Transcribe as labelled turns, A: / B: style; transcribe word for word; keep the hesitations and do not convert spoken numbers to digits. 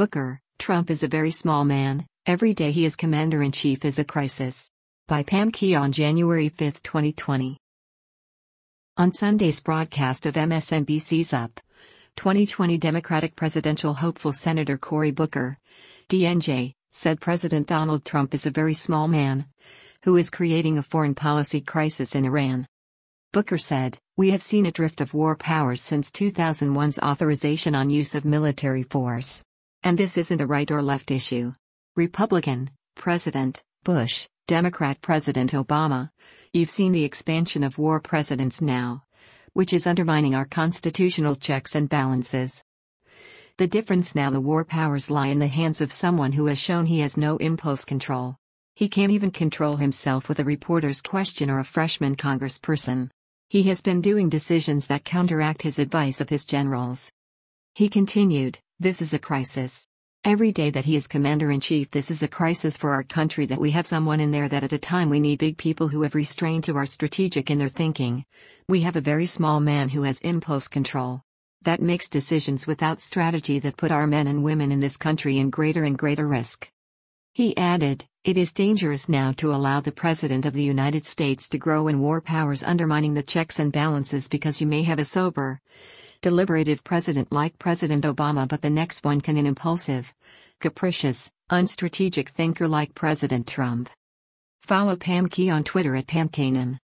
A: Booker, Trump is a very small man, every day he is commander-in-chief is a crisis. By Pam Key on January fifth, twenty twenty. On Sunday's broadcast of M S N B C's Up twenty twenty, Democratic presidential hopeful Senator Cory Booker, D N J, said President Donald Trump is a very small man, who is creating a foreign policy crisis in Iran. Booker said, "We have seen a drift of war powers since two thousand one's authorization on use of military force. And this isn't a right or left issue. Republican President Bush, Democrat President Obama, you've seen the expansion of war presidents now, which is undermining our constitutional checks and balances. The difference now, the war powers lie in the hands of someone who has shown he has no impulse control. He can't even control himself with a reporter's question or a freshman congressperson. He has been doing decisions that counteract his advice of his generals." He continued, "This is a crisis. Every day that he is commander-in-chief, this is a crisis for our country, that we have someone in there that at a time we need big people who have restraint, who are strategic in their thinking. We have a very small man who has impulse control. That makes decisions without strategy that put our men and women in this country in greater and greater risk." He added, "It is dangerous now to allow the President of the United States to grow in war powers, undermining the checks and balances, because you may have a sober, deliberative president like President Obama, but the next one can an impulsive, capricious, unstrategic thinker like President Trump." Follow Pam Key on Twitter at Pam Kanan.